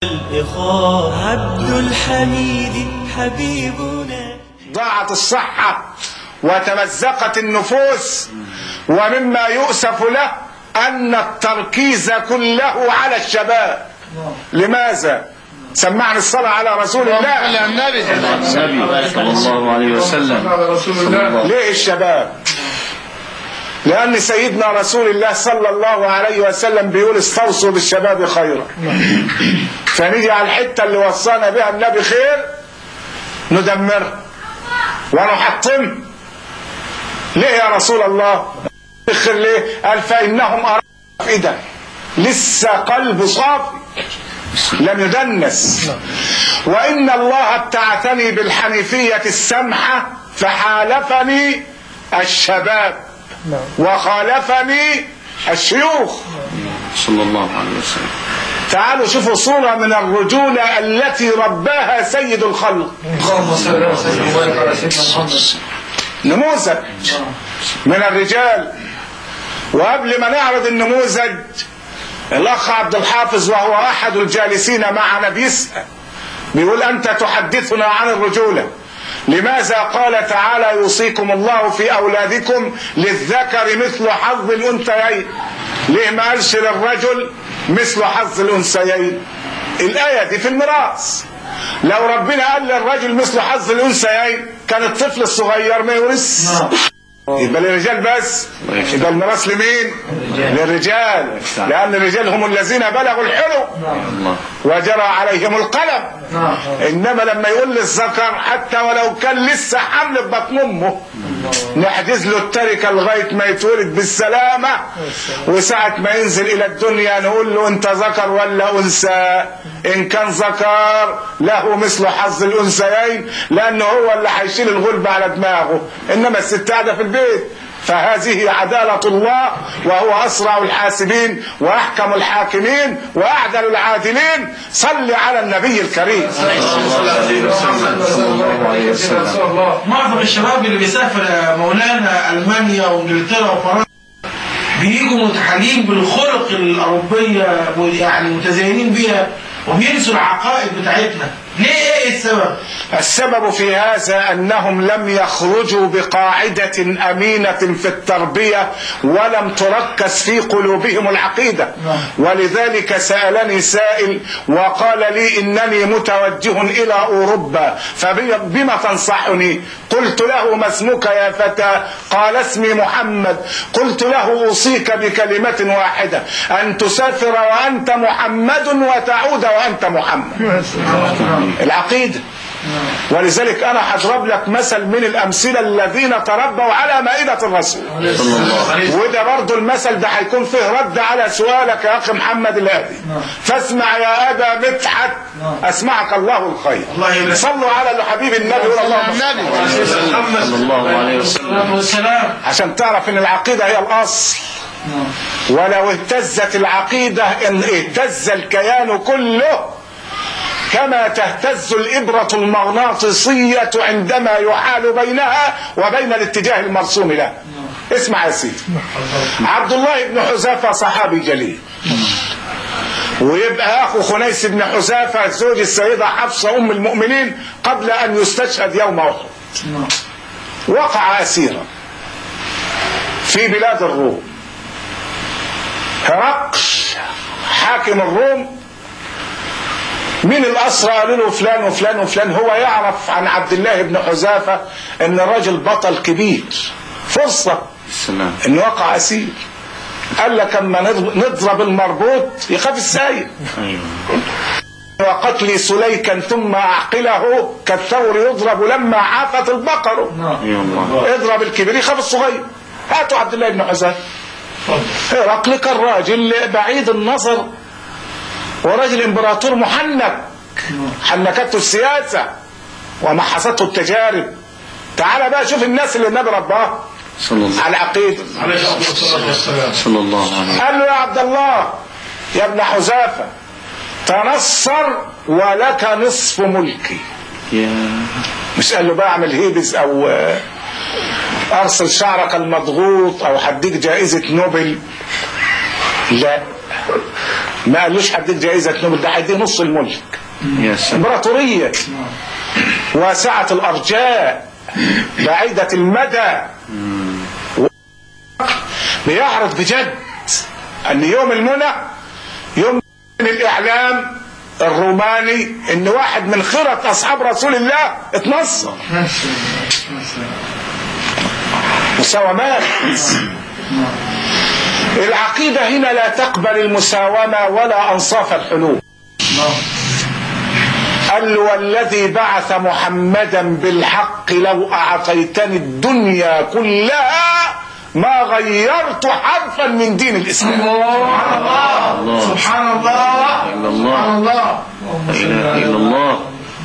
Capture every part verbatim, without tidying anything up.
الإخاء عبد الحميد حبيبنا. ضاعت الصحة وتمزقت النفوس، ومما يؤسف له أن التركيز كله على الشباب. لماذا؟ سمعني الصلاة على رسول الله. النبي صلى الله عليه وسلم. ليه الشباب؟ لأن سيدنا رسول الله صلى الله عليه وسلم بيقول استوصوا بالشباب خيرا. فنيجي على الحتة اللي وصانا بها النبي خير ندمرها ونحطمها. ليه يا رسول الله؟ خير ليه؟ قال فإنهم أرافئدة، لسه قلب صافي لم يدنس. وإن الله ابتعثني بالحنيفية السمحة فحالفني الشباب وخالفني الشيوخ صلى الله عليه وسلم. تعالوا شوفوا صورة من الرجولة التي رباها سيد الخلق، نموذج من الرجال. وقبل ما نعرض النموذج، الأخ عبد الحافظ وهو أحد الجالسين معنا بيسأل، بيقول أنت تحدثنا عن الرجولة، لماذا قال تعالى يوصيكم الله في أولادكم للذكر مثل حظ الأنثيين؟ ليه ما قالش للرجل مثل حظ الأنثيين؟ الآية دي في الميراث. لو ربنا قال للرجل مثل حظ الأنثيين كان الطفل الصغير ما يورث. يبقى للرجال بس، يبقى الميراث لمين؟ للرجال، لأن الرجال هم الذين بلغوا الحلم وجرى عليهم القلم. إنما لما يقول للذكر حتى ولو كان لسه حمل في بطن أمه نحجز له التركة لغاية ما يتولد بالسلامة، وساعة ما ينزل إلى الدنيا نقول له أنت ذكر ولا أنثى؟ إن كان ذكر له مثل حظ الأنثيين، لأنه هو اللي هيشيل الغلب على دماغه، إنما الست قاعدة في البيت. فهذه عدالة الله، وهو أسرع الحاسبين وأحكم الحاكمين وأعدل العادلين. صل على النبي الكريم. معظم الشباب اللي بيسافر مولانا ألمانيا وإنجلترا وفرنسا بيجوا متحلين بالخلق الأوروبية، يعني متزينين بيها، وبينسوا العقائد بتاعتنا. ليه؟ ايه السبب؟ السبب في هذا انهم لم يخرجوا بقاعدة امينة في التربية، ولم تركز في قلوبهم العقيدة. ولذلك سألني سائل وقال لي انني متوجه الى اوروبا، فبما تنصحني؟ قلت له ما اسمك يا فتى؟ قال اسمي محمد. قلت له اوصيك بكلمة واحدة، ان تسافر وانت محمد وتعود وانت محمد. العقيدة. ولذلك انا هضرب لك مثل من الامثله الذين تربوا على مائده الرسول، وده برضو المثل ده هيكون فيه رد على سؤالك يا اخي محمد الهادي. فاسمع يا ابا مدحت اسمعك الله الخير. صلوا على حبيب النبي صلى الله عليه وسلم، عشان تعرف ان العقيده هي الاصل. ولو اهتزت العقيده ان اهتز الكيان كله، كما تهتز الإبرة المغناطيسية عندما يحال بينها وبين الاتجاه المرسوم لها. اسمع يا سيدي، عبد الله بن حذافة صحابي جليل، ويبقى أخو خنيس بن حذافة زوج السيدة حفصة أم المؤمنين قبل أن يستشهد يوم أحد. وقع أسيرا في بلاد الروم. هرقل حاكم الروم من الأسرى قالوا له فلان وفلان وفلان. هو يعرف عن عبد الله بن حذافة ان الرجل بطل كبير، فرصة انه وقع اسير. قال لك اما نضرب المربوط يخاف السايق. وقتلي سليكا ثم اعقله كالثور يضرب لما عافت البقر. اضرب الكبير يخاف الصغير. هاتوا عبد الله بن حذافة. هرقل كان راجل بعيد النظر، ورجل امبراطور محنك، حنكته السياسة ومحصته التجارب. تعال بقى شوف الناس اللي النبي رباه على عقيدة. صلى الله عليه. قال له يا عبد الله يا ابن حذافة تنصر ولك نصف ملكي. مش قال له بقى اعمل هيبز او ارسل شعرك المضغوط او هديك جائزة نوبل. لا، ما قالوش هديك جائزة نوبل، ده هيديه نص الملك. يا سلام. امبراطورية واسعة الأرجاء بعيدة المدى. بيعرض بجد أن يوم المنى يوم من الإعلام الروماني إن واحد من خيرة أصحاب رسول الله اتنصر. مساومات. العقيدة هنا لا تقبل المساومة ولا أنصاف الحلول. قال والذي بعث محمدا بالحق لو أعطيتني الدنيا كلها ما غيرت حرفا من دين الإسلام. الله سبحان الله إلا الله. سبحان الله لا إله إلا الله.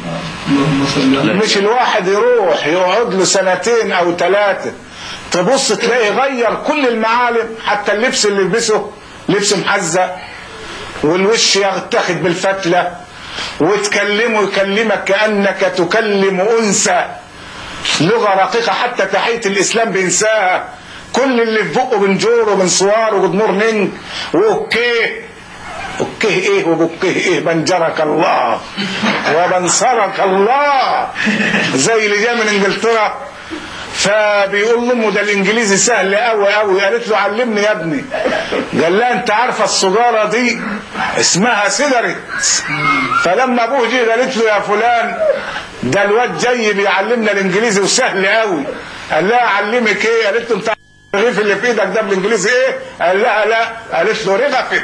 مش الواحد يروح يقعد له سنتين أو ثلاثة تبص تلاقي غير كل المعالم، حتى اللبس اللي لبسه لبس محزق، والوش يتاخد بالفتلة، وتكلمه يكلمك كأنك تكلم أنثى، لغة رقيقة، حتى تحية الإسلام بينساها، كل اللي في بقه بنجور وبنصوار وبنور نينج وأوكيه. أوكيه إيه وبوكيه إيه؟ بنجرك الله وبنصرك الله. زي اللي جاي من إنجلترا فبيقول لامه ده الانجليزي سهل قوي قوي، قالت له علمني يا ابني. قال لها انت عارفه السجاره دي اسمها سيجاريت. فلما ابوه جه قالت له يا فلان ده الواد جاي بيعلمنا الانجليزي وسهل قوي. قال لها اعلمك ايه؟ قالت له انت الرغيف اللي في ايدك ده بالانجليزي ايه؟ قال لها لا. قالت له رغفت.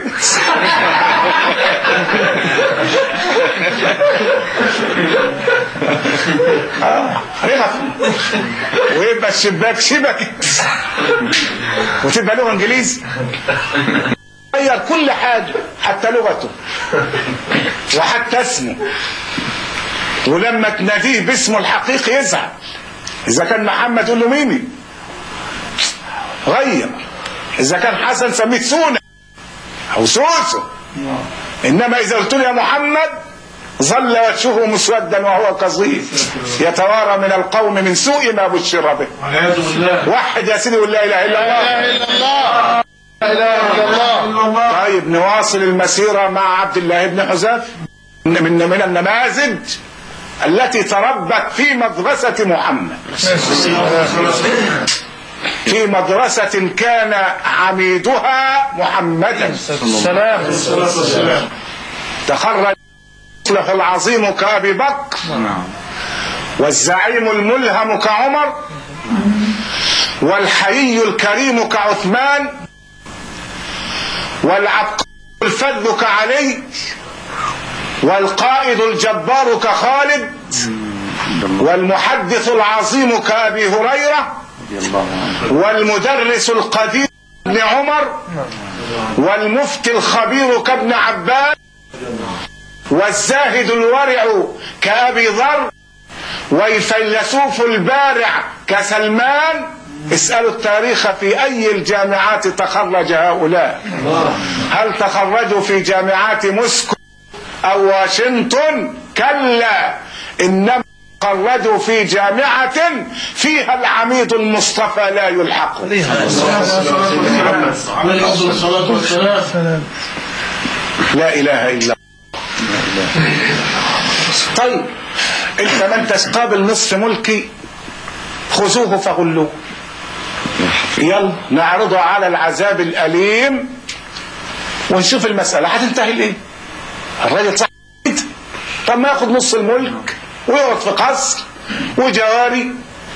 اه رغف. ويبقى الشباك شبكة وتبقى لغة انجليزي. غير كل حاجة حتى لغته وحتى اسمه، ولما تناديه باسمه الحقيقي يزعل. اذا كان محمد قول له ميمي، غير. اذا كان حسن سميه سونا او سوسو، انما اذا قلت له يا محمد ظل وجهه مسودا وهو كظيم يتوارى من القوم من سوء ما بشر به. وحد يا سيدي ولا اله الا الله. لا اله الا الله. طيب نواصل المسيره مع عبد الله بن حذافه من من النماذج التي تربت في مدرسه محمد، في مدرسة كان عميدها محمدا السلام. تخرج المصلح العظيم كأبي بكر، والزعيم الملهم كعمر، والحيي الكريم كعثمان، والعبقري الفذ كعلي، والقائد الجبار كخالد، والمحدث العظيم كأبي هريرة، والمدرس القدير كابن عمر، والمفتي الخبير كابن عباس، والزاهد الورع كأبي ذر، والفيلسوف البارع كسلمان. اسألوا التاريخ في أي الجامعات تخرج هؤلاء؟ هل تخرجوا في جامعات موسكو أو واشنطن؟ كلا، إنما خرجوا في جامعة فيها العميد المصطفى لا يلحق. لا إله إلا الله. طيب انت من تستقابل نصف ملكي خذوه فغلوه. يلا نعرضه على العذاب الأليم ونشوف المسألة هتنتهي ليه. الراجل صح، طب ما ياخد نص الملك ويقعد في قصر وجواري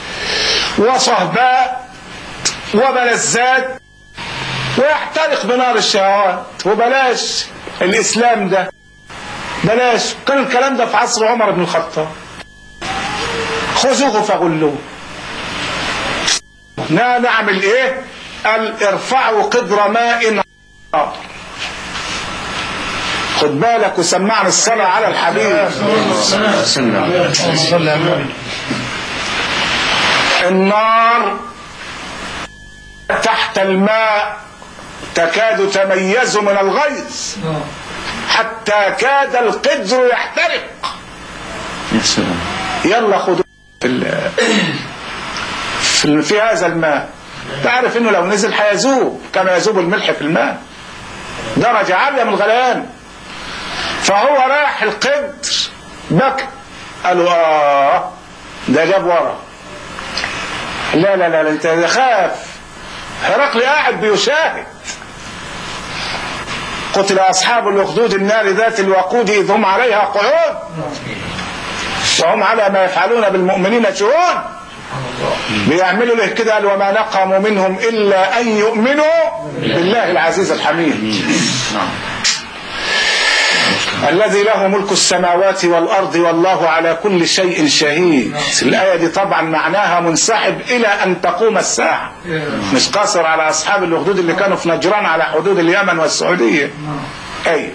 وصهباء وملذات ويحترق بنار الشهوات، وبلاش الإسلام ده، بلاش. كان الكلام ده في عصر عمر بن الخطاب. خذوه فغلوه. نعمل ايه؟ قال ارفعوا قدر ماء. خد بالك وسمعنا الصلاة على الحبيب. النار تحت الماء تكاد تميز من الغيظ حتى كاد القدر يحترق. يا سلام. يلا خدوا في, في هذا الماء. تعرف انه لو نزل هيذوب كما يذوب الملح في الماء. درجة عالية من الغليان. فهو راح القدر بكى، قالوا اه ده جاب ورا. لا لا لا انت خاف. هرقل قاعد بيشاهد. قتل اصحاب الاخدود النار ذات الوقود اذ هم عليها قعود وهم على ما يفعلون بالمؤمنين شهود. بيعملوا له كده. قال وما نقموا منهم الا ان يؤمنوا بالله العزيز الحميد الذي له ملك السماوات والأرض والله على كل شيء شهيد. الآية دي طبعا معناها منسحب إلى أن تقوم الساعة، مش قاصر على أصحاب الأخدود اللي كانوا في نجران على حدود اليمن والسعودية. أيوة.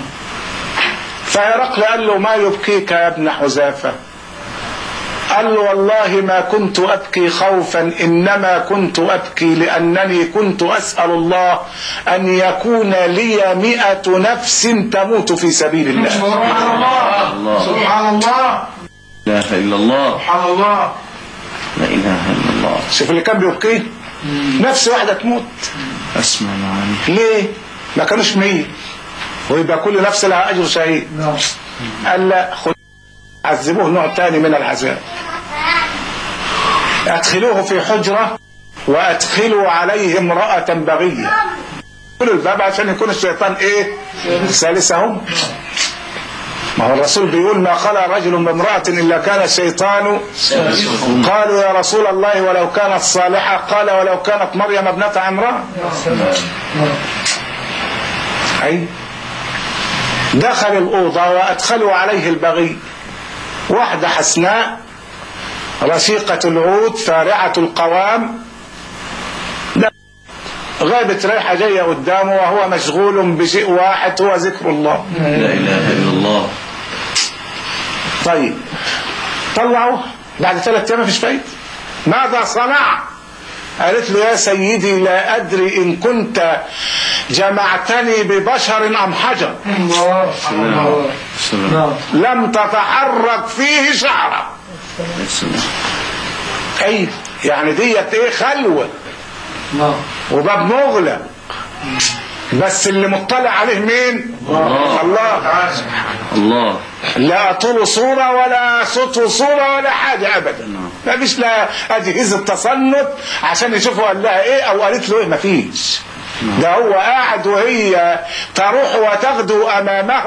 فهرقل قال له ما يبكيك يا ابن حذافة؟ قال له والله ما كنت أبكي خوفا إنما كنت أبكي لأنني كنت أسأل الله أن يكون لي مئة نفس تموت في سبيل الله. سبحان الله سبحان الله لا إله إلا الله سبحان الله لا إله إلا الله. شوف اللي كان بيبكيه نفس واحدة تموت. أسمع معاني. ليه؟ ما كانوش مية ويبقى كل نفس لها أجر شهيد. قال لا خد عذبوه نوع تاني من العذاب. ادخلوه في حجرة وادخلوا عليه امرأة بغية. قولوا الباب عشان يكون الشيطان ايه ثالثهم. ما هو الرسول بيقول ما خلى رجل بامرأة الا كان الشيطان. قالوا يا رسول الله ولو كانت صالحة؟ قال ولو كانت مريم ابنة عمران. اي دخل الأوضة وادخلوا عليه البغي. واحدة حسناء رشيقة العود فارعة القوام غابت رايحة جاية قدامه وهو مشغول بشيء واحد هو ذكر الله. لا إله إلا الله. طيب طلعوا بعد ثلاثة أيام مفيش فايدة. ماذا صنع؟ قالت له يا سيدي لا أدري إن كنت جمعتني ببشر أم حجر. لم تتحرك فيه شعرة. أي يعني ديت إيه خلوة وباب مغلق بس اللي مطلع عليه مين؟ الله الله, الله. لا طول صورة ولا صوت صورة ولا حاجة أبدا. ما فيش لا أجهزة تصنت عشان يشوفوا قال لها إيه أو قالت له إيه. ما فيش. ده هو قاعد وهي تروح وتغدو أمامه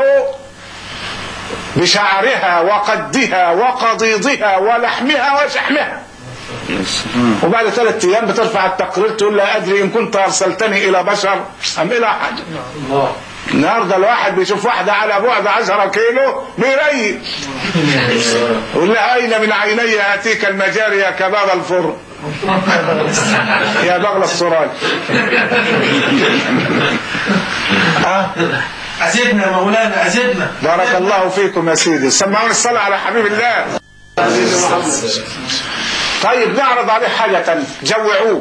بشعرها وقدها وقضيضها ولحمها وشحمها. وبعد ثلاثة أيام بترفع التقرير تقول لا أدري إن كنت أرسلتني إلى بشر أم إلى حاجة. النهارده الواحد بيشوف واحدة على بعد عشرة كيلو بيريق يقول لها أين من عيني يأتيك المجاري يا كباب الفرن يا بغل السراج. أه أزدنا مولانا أزدنا. بارك الله فيكم يا سيدي. سمعوني الصلاة على حبيب الله. طيب نعرض عليه حاجة تانية. جوعوه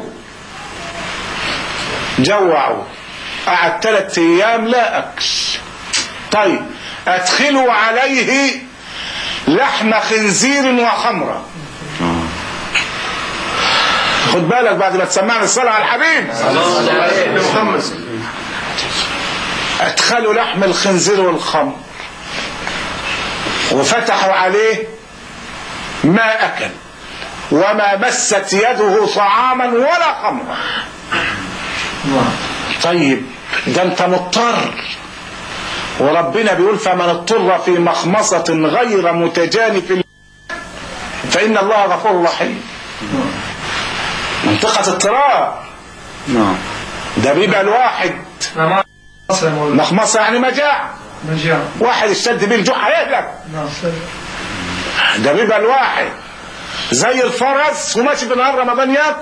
جوعوا قعد ثلاث ايام لا اكل. طيب ادخلوا عليه لحم خنزير وخمرة. خد بالك بعد ما تسمعنا الصلاة على الحبيب ادخلوا لحم الخنزير والخمر وفتحوا عليه ما اكل وما مست يده طعاما ولا خمرا. طيب ده انت مضطر وربنا بيقول فمن اضطر في مخمصة غير متجانف فإن الله غفور رحيم. منطقة اضطرار. ده بيبقى الواحد مخمصة يعني مجاعة. واحد اشتد بيه الجوع هيهلك. ده بيبقى الواحد زي الفرس وماشي في نهار رمضان ياكل.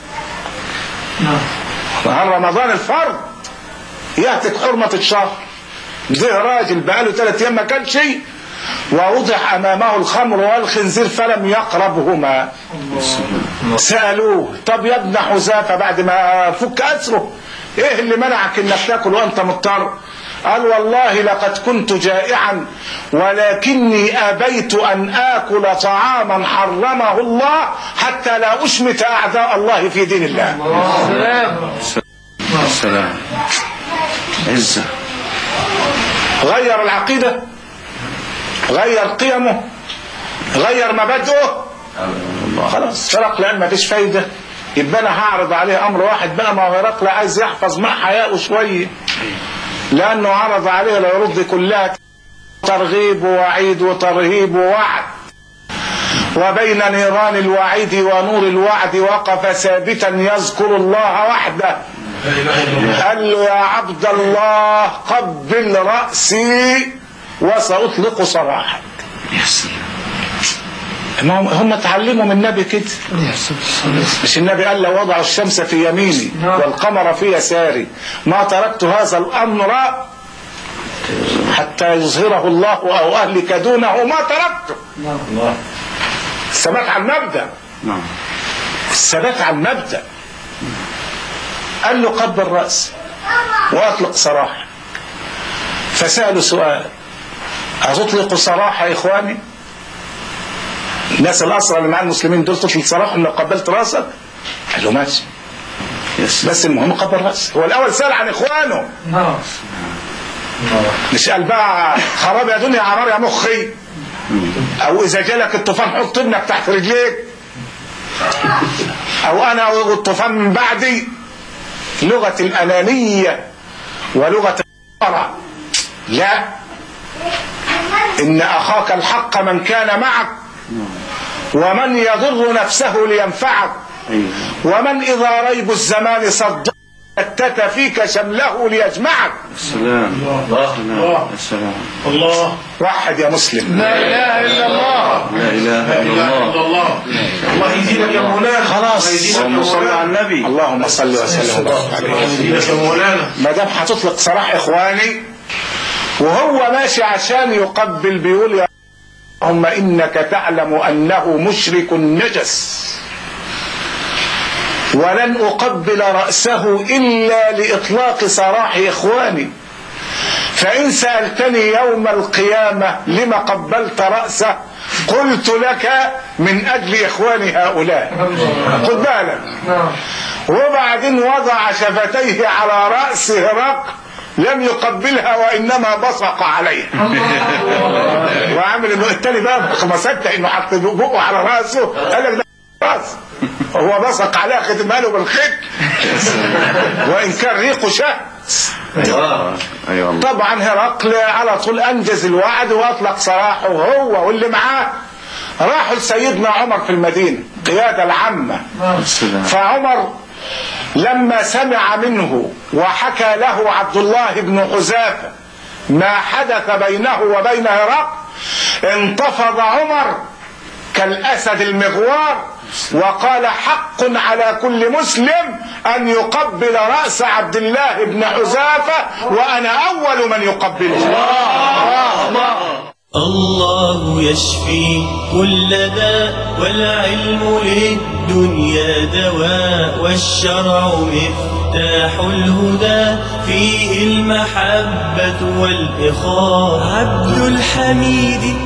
نهار رمضان الفرد يهتك حرمة الشهر. ده راجل بقاله ثلاث ايام ما كان شيء ووضع امامه الخمر والخنزير فلم يقربهما. سألوه طب يا ابن حذافة بعد ما فك اسره ايه اللي منعك انك تاكل وانت مضطر؟ قال والله لقد كنت جائعا ولكني أبيت أن آكل طعاما حرمه الله حتى لا أشمت أعداء الله في دين الله. السلام. عزة. غير العقيدة، غير قيمه، غير مبادئه، خلاص فرق. لان ما فيش فايدة، يبقى انا هعرض عليه امر واحد بقى. ما هو هرقل عايز يحفظ مع حياءه شوية، لانه عرض عليه لا يرد كلها ترغيب ووعيد وترهيب ووعد، وبين نيران الوعيد ونور الوعد وقف ثابتا يذكر الله وحده. قال له يا عبد الله قبل رأسي وسأطلق سراحك. هم اتعلموا من النبي كده، مش النبي قال لو وضعوا الشمس في يميني والقمر في يساري ما تركت هذا الأمر حتى يظهره الله أو أهلك دونه ما تركته. الثبات على المبدأ، الثبات على المبدأ. قال له قبل رأسي وأطلق سراحك. فسألوا سؤال: أتطلق سراح يا إخواني؟ الناس الأسرى اللي مع المسلمين دول تطلق سراحهم لو قبلت رأسك؟ قال له ماشي، بس المهم قبل رأسك. هو الأول سأل عن إخوانه، مش قال بقى خراب يا دنيا عمار يا مخي، أو إذا جالك الطوفان حط ابنك تحت رجليك، أو أنا والطوفان من بعدي. لغة الأنانية ولغة الورع. لا، إن أخاك الحق من كان معك، ومن يضر نفسه لينفعك، ومن إذا ريب الزمان صدق اتت فيك شمله ليجمعك. السلام الله الله السلام الله. وحد يا مسلم. لا اله الا الله. لا اله الا الله. الله يزيدك يا مولانا. خلاص، اللهم صل على النبي. اللهم صل وسلم وبارك عليه. يزيدك يا مولانا. ما دام هتطلق سراح اخواني وهو ماشي عشان يقبل بيقول يا اللهم انك تعلم انه مشرك نجس ولن أقبل رأسه إلا لإطلاق سراح إخواني، فإن سألتني يوم القيامة لما قبلت رأسه قلت لك من أجل إخواني هؤلاء. خد بالك. وبعدين وضع شفتيه على رأس هرقل، لم يقبلها وإنما بصق عليها. وعمل إنه التاني بقى ما صدق إنه حط بقه على رأسه، قال لك ده رأس، هو بصق عليها ختمها له بالخيط وإن كان ريقه شهد. طبعا هرقل على طول أنجز الوعد وأطلق سراحه هو واللي معاه. راحوا لسيدنا عمر في المدينة قيادة العامة. فعمر لما سمع منه وحكى له عبد الله بن حذافة ما حدث بينه وبين هرقل انتفض عمر كالأسد المغوار وقال حق على كل مسلم أن يقبل رأس عبد الله بن حذافة وأنا أول من يقبله. الله الله الله يشفي كل داء والعلم للدنيا دواء والشرع مفتاح الهدى فيه المحبة والإخاء. عبد الحميد